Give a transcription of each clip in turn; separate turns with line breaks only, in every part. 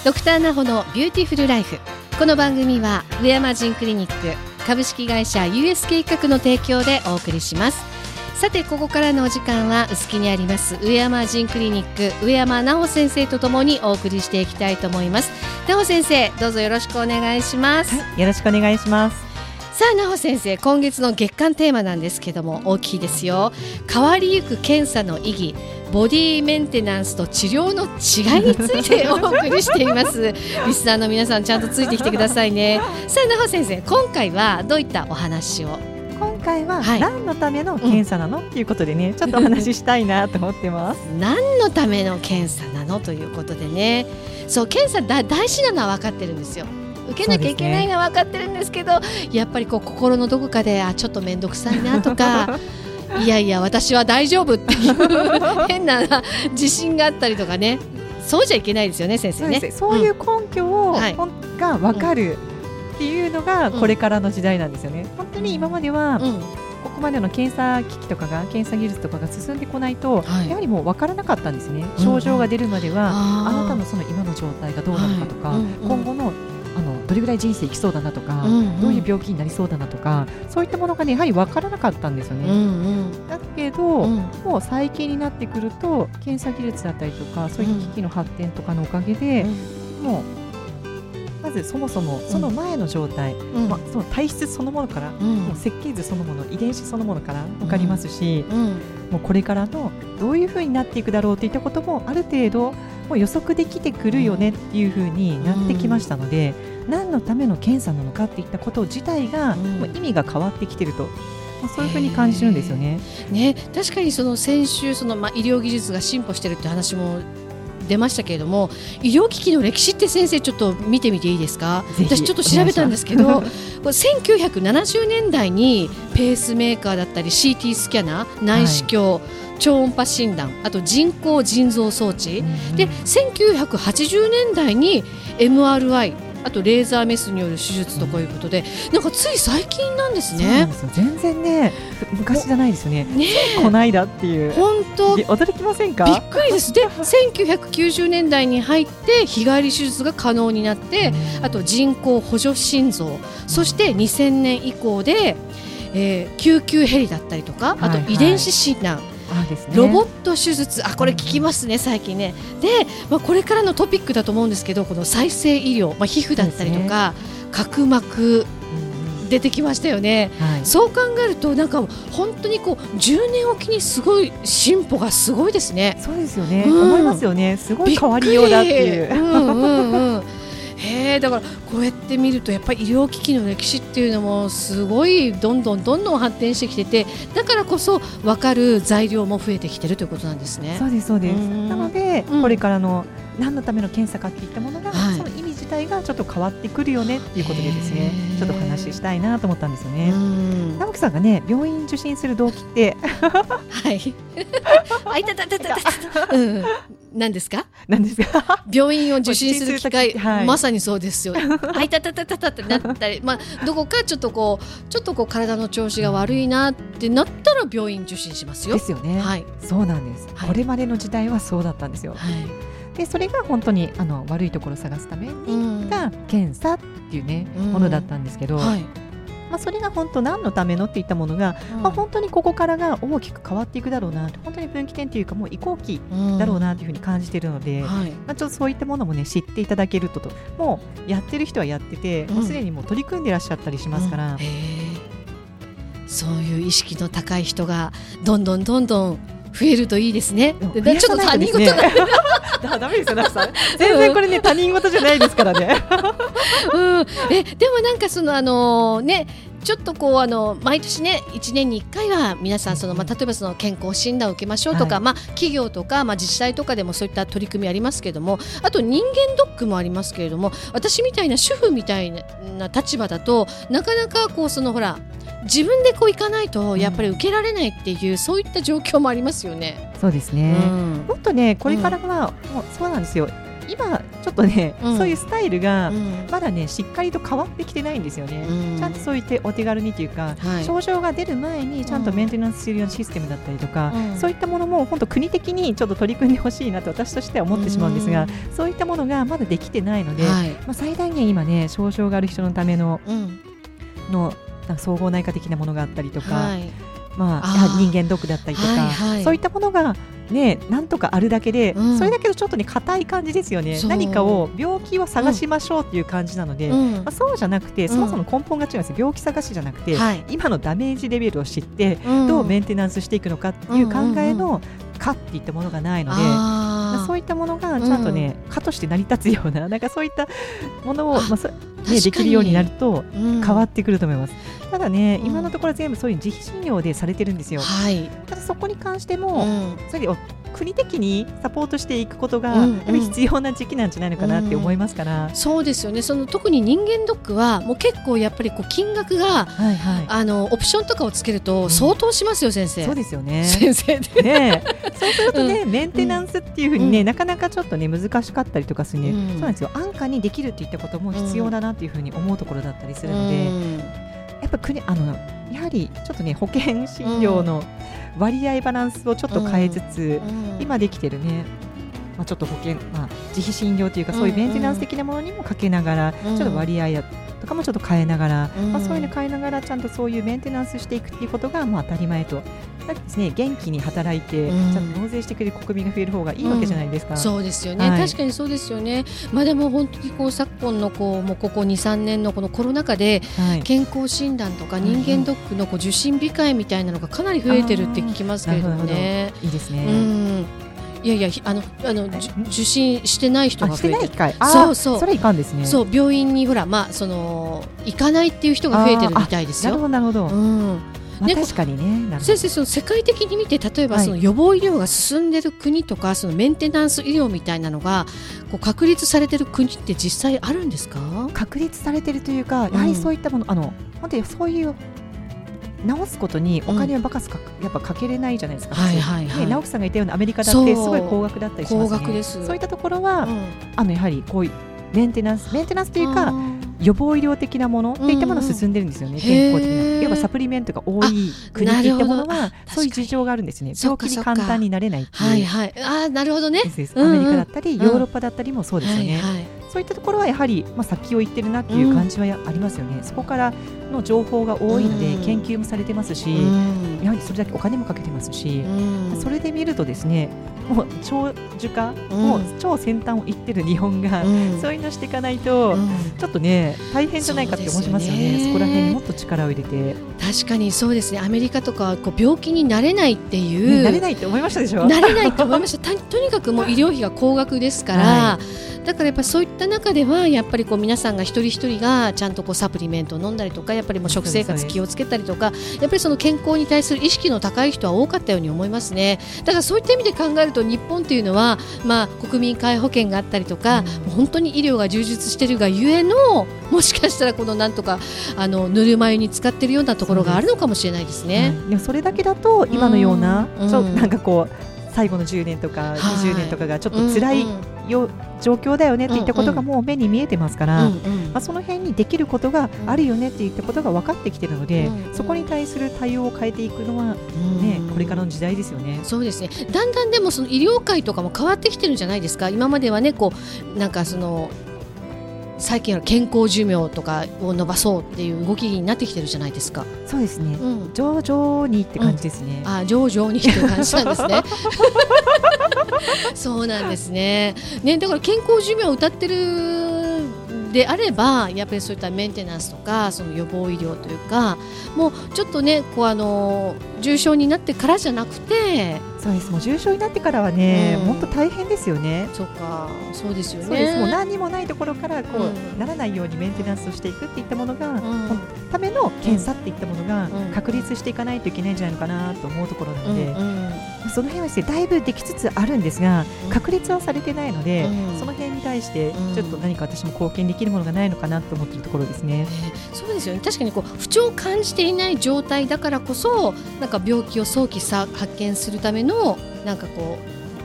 ドクターナホのビューティフルライフ。この番組は上山ジンクリニック株式会社 US 計画の提供でお送りします。さてここからのお時間は臼杵にあります上山ジンクリニック上山奈穂先生とともにお送りしていきたいと思います。奈穂先生、どうぞよろしくお願いします。
はい、よろしくお願いします。
さあ奈穂先生、今月の月間テーマなんですけども大きいですよ。変わりゆく検査の意義、ボディメンテナンスと治療の違いについてお送りしていますリスナーの皆さんちゃんとついてきてくださいね。さあ奈穂先生、今回はどういったお話を？
今回は何のための検査なの、っていうことでね、ちょっとお話ししたいなと思ってます
何のための検査なのということでね。そう、検査大事なのは分かってるんですよ。受けなきゃいけないのは分かってるんですけど、やっぱりこう心のどこかでちょっと面倒くさいなとかいやいや私は大丈夫っていう変な自信があったりとかね、そうじゃいけないですよね先生ね。
そういう根拠が分かるっていうのがこれからの時代なんですよね。本当に今までは、ここまでの検査機器とかが検査技術とかが進んでこないと、やはりもう分からなかったんですね。症状が出るまでは、あなたのその今の状態がどうなのかとか、今後のどれぐらい人生生きそうだなとか、どういう病気になりそうだなとか、そういったものがねやはり分からなかったんですよね。だけど、もう最近になってくると検査技術だったりとかそういう機器の発展とかのおかげで、もうまずそもそもその前の状態、その体質そのものから、もう設計図そのもの、遺伝子そのものから分かりますし、もうこれからのどういうふうになっていくだろうといったこともある程度もう予測できてくるよねっていうふうになってきましたので、何のための検査なのかっていったこと自体が、もう意味が変わってきてると、そういうふうに感じるんですよね。
確かにその先週医療技術が進歩してるって話も出ましたけれども、医療機器の歴史って先生ちょっと見てみていいですか？私ちょっと調べたんですけど1970年代にペースメーカーだったり CT スキャナー、内視鏡、超音波診断、あと人工腎臓装置、で1980年代に MRI、あとレーザーメスによる手術とかいうことで、なんかつい最近なんですね。
そうなんですよ。全然ね昔じゃないですよね。こないだっていう、
本当
驚きませんか？
びっくりです。で1990年代に入って日帰り手術が可能になって、あと人工補助心臓、そして2000年以降で、救急ヘリだったりとか、あと遺伝子診断、ロボット手術、これ聞きますね最近ね。で、これからのトピックだと思うんですけど、この再生医療、皮膚だったりとか、角膜出てきましたよね。そう考えるとなんか本当にこう10年おきにすごい進歩がすごいですね。
そうですよね、思いますよね。すごい変わりようだっていう
だからこうやって見るとやっぱり医療機器の歴史っていうのもすごいどんどん発展してきてて、だからこそ分かる材料も増えてきてるということなんですね。
そうですそうです。なので、これからの何のための検査かっていったものが、その意味自体がちょっと変わってくるよねっていうことでですね、ちょっとお話ししたいなと思ったんですよね。直樹さんがね病院受診する動機って
何ですか？病院を受診する機会、まさにそうですよ。あいたたたたたってなったり、どこかちょっとこう体の調子が悪いなってなったら病院受診しますよ。
ですよね。そうなんです。これまでの時代はそうだったんですよ。でそれが本当に悪いところを探すために行った検査っていうね、ものだったんですけど、それが本当何のためのっていったものが、本当にここからが大きく変わっていくだろうな、本当に分岐点というかもう移行期だろうなというふうに感じているので、ちょっとそういったものもね知っていただけると、もうやってる人はやってて、もうすでにもう取り組んでいらっしゃったりしますから、
そういう意識の高い人がどんどん増えるといいですね。ちょっと他人事
ダメですよ、ナフさん。全然これね他人事じゃないですからね。
でもなんかちょっとこう毎年ね1年に1回は皆さん例えば健康診断を受けましょうとか、企業とか、自治体とかでもそういった取り組みありますけれども、あと人間ドックもありますけれども、私みたいな主婦みたいな立場だとなかなかこうほら自分でこう行かないとやっぱり受けられないっていう、そういった状況もありますよね。
そうですね、もっとねこれからは、もうそうなんですよ。今ちょっとね、そういうスタイルがまだねしっかりと変わってきてないんですよね。ちゃんとそういってお手軽にというか、症状が出る前にちゃんとメンテナンスするようなシステムだったりとか、そういったものも本当国的にちょっと取り組んでほしいなと私としては思ってしまうんですが、そういったものがまだできてないので、最大限今ね症状がある人のための、総合内科的なものがあったりとか、人間ドックだったりとか、そういったものがね、なんとかあるだけで、それだけどちょっとね硬い感じですよね。何かを病気を探しましょうっていう感じなので、そうじゃなくて、そもそも根本が違うんです。病気探しじゃなくて、今のダメージレベルを知ってどうメンテナンスしていくのかっていう考えの科っていったものがないので、そういったものがちゃんとね、科として成り立つような、なんかそういったものを、できるようになると変わってくると思います。ただね、今のところ全部そういう自費診療でされてるんですよ。ただそこに関しても、それを国的にサポートしていくことが必要な時期なんじゃないのかなって思いますから、
そうですよね。特に人間ドックはもう結構やっぱり金額が、オプションとかをつけると相当しますよ、先生。
そうですよね、
先生で
ね。そうするとね、メンテナンスっていうふうにね、なかなかちょっとね難しかったりとかするね、そうなんですよ。安価にできるっていったことも必要だなっていうふうに思うところだったりするので、やっぱやはりちょっとね保険診療の割合バランスをちょっと変えつつ、今できてるね、ちょっと保険、自費診療というか、そういうメンテナンス的なものにもかけながら、ちょっと割合とかもちょっと変えながら、そういうの変えながらちゃんとそういうメンテナンスしていくっていうことが当たり前と。ですね、元気に働いて、ちゃんと納税してくれる国民が増える方がいいわけじゃないですか。
そうですよね、確かにそうですよね。でも本当に昨今のもうここ 2,3 年のこのコロナ禍で、健康診断とか人間ドックの受診控えみたいなのがかなり増えてるって聞きますけれどもね。
いいですね。
いやいや、受診してない人が増えてる。
それいかんですね。
そう、病院に行かないっていう人が増えてるみたいですよ。
なるほど。確かにね。
先生、世界的に見て、例えば予防医療が進んでる国とか、メンテナンス医療みたいなのが確立されてる国って実際あるんですか？
確立されてるというか、やはりそういったもの、本当にそういう治すことにお金をバカスか、やっぱかけれないじゃないですか。直樹さんが言ったようなアメリカだってすごい高額だったりしますね。高額です。そういったところは、やはりこういうメンテナンスというか、予防医療的なものっていったものが進んでるんですよね。健康的な、いわばサプリメントが多い国っていったものはそういう事情があるんですね。病気に簡単になれないっていう。
なるほどね。
アメリカだったりヨーロッパだったりもそうですよね。そういったところはやはり先を行ってるなっていう感じはありますよね。そこからの情報が多いので研究もされてますし、やはりそれだけお金もかけてますし、それで見るとですね、もう長寿化、もう超先端を行ってる日本がそういうのしていかないとちょっとね大変じゃないかって思いますよね。そこら辺にもっと力を入れて。
確かにそうですね。アメリカとかは病気になれないっていう、
なれないって思いましたでしょ。
なれないと思いました。とにかくもう医療費が高額ですから、だからやっぱりそういった中ではやっぱり皆さんが一人一人がちゃんとサプリメントを飲んだりとか、やっぱりもう食生活気をつけたりとか、やっぱりその健康に対する意識の高い人は多かったように思いますね。だからそういった意味で考えると、日本っていうのは国民皆保険があったりとか、もう本当に医療が充実しているがゆえの、もしかしたらなんとかぬるま湯に使っているようなところがあるのかもしれないですね。
でもそれだけだと今のような、なんか最後の10年とか20年とかがちょっと辛い状況だよねっていったことがもう目に見えてますから、その辺にできることがあるよねっていったことが分かってきているので、そこに対する対応を変えていくのは、これからの時代ですよね。
そうですね。だんだんでも医療界とかも変わってきてるんじゃないですか。今まではね、なんか最近は健康寿命とかを伸ばそうっていう動きになってきてるじゃないですか。
そうですね、徐々にって感じですね。
徐々にっていう感じなんですね。そうなんですね。だから健康寿命を謳ってるであれば、やっぱりそういったメンテナンスとか予防医療というか、もうちょっとね重症になってからじゃなくて、
そうです、もう重症になってからはね、もっと大変ですよね。
そうですよね。
そうです、もう何にもないところからならないようにメンテナンスをしていくっていったものが、ための検査っていったものが確立していかないといけないんじゃないのかなと思うところなので、その辺はですね、だいぶできつつあるんですが、確立はされてないので、その辺に対してちょっと何か私も貢献できるものがないのかなと思っているところですね。
そうですよね。確かに不調を感じていない状態だからこそ、なんか病気を早期発見するためのなんか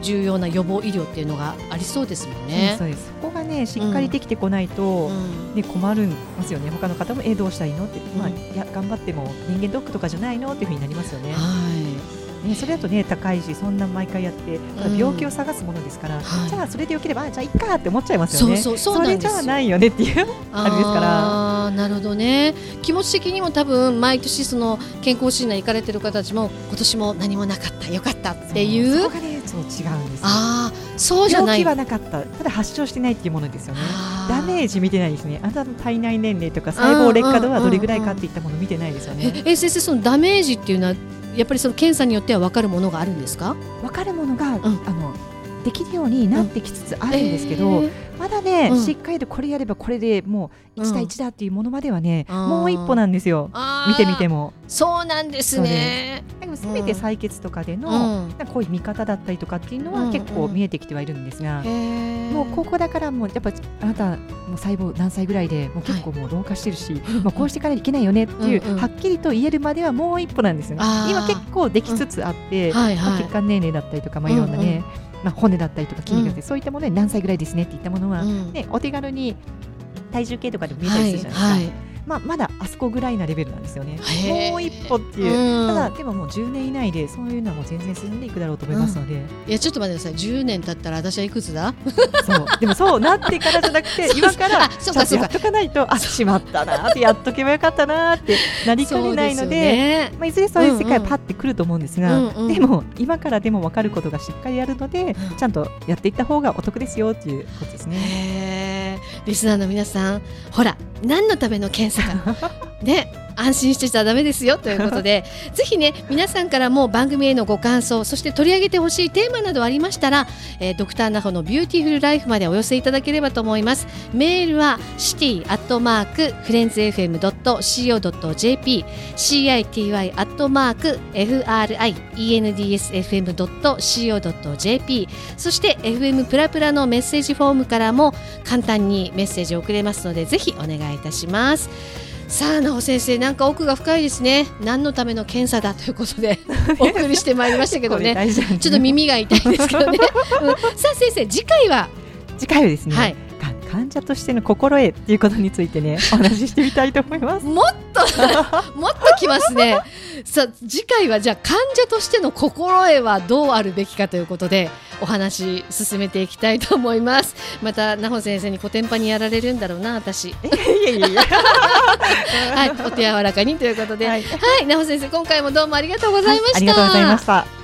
重要な予防医療っていうのがありそうですもんね。
そうです。そこがねしっかりできてこないと、ね、困るんますよね。他の方もどうしたらいいのって、いや頑張っても人間ドックとかじゃないのっていうふうになりますよね。ね、それだとね高いし、そんな毎回やって病気を探すものですから、じゃあそれでよければじゃあいっかって思っちゃいますよね。それじゃないよねっていうあれですから。
なるほどね。気持ち的にも多分毎年その健康診断行かれてる方たちも今年も何もなかったよかったっていう。
そこがねそう違うんですよ。
そうじゃない。
病気はなかった、ただ発症してないっていうものですよね。ダメージ見てないですね。あなたの体内年齢とか細胞劣化度はどれぐらいかっていったもの見てないですよね。
先生、そのダメージっていうのはやっぱりその検査によっては分かるものがあるんですか？
分かるものが、できるようになってきつつあるんですけど、まだね、しっかりとこれやればこれでもう1対1だっていうものまではね、もう一歩なんですよ。見てみてもそうなんですね。でもせめて採血とかでの、こういう見方だったりとかっていうのは結構見えてきてはいるんですが、もうここだからもうやっぱあなたもう細胞何歳ぐらいでもう結構もう老化してるし、こうしていかないといけないよねっていう、はっきりと言えるまではもう一歩なんですよね。今結構できつつあって、血管年齢だったりとか、いろんなね、骨だったりとか筋肉だったり、そういったもので何歳ぐらいですねっていったものは、お手軽に体重計とかでも見えたりするじゃないですか。まだあそこぐらいなレベルなんですよね。もう一歩っていう、ただでももう10年以内でそういうのはもう全然進んでいくだろうと思いますので、
いやちょっと待ってください。10年経ったら私はいくつだ？
そうでもそうなってからじゃなくて今からちゃんとやっとかないと、しまったなってやっとけばよかったなってなりかねないので、いずれそういう世界パッてくると思うんですが、でも今からでも分かることがしっかりあるので、ちゃんとやっていった方がお得ですよっていうことですね。
リスナーの皆さん、ほら何のための検査かね、安心してちゃダメですよということでぜひね皆さんからも番組へのご感想、そして取り上げてほしいテーマなどありましたら、ドクターナホのビューティフルライフまでお寄せいただければと思います。メールは city@friendsfm.co.jp city@friendsfm.co.jp そして FM プラプラのメッセージフォームからも簡単にメッセージを送れますので、ぜひお願いいたします。さあ、なお先生、なんか奥が深いですね。何のための検査だということでお送りしてまいりましたけどねちょっと耳が痛いですけどね、さあ先生、次回は
ですね、患者としての心得っていうことについてねお話ししてみたいと思います
もっときますね。さあ次回はじゃあ患者としての心得はどうあるべきかということでお話進めていきたいと思います。またなほ先生にコテンパにやられるんだろうな私はい、お手柔らかにということで、なほ先生、今回もどうもありがとうございました。
ありがとうございました。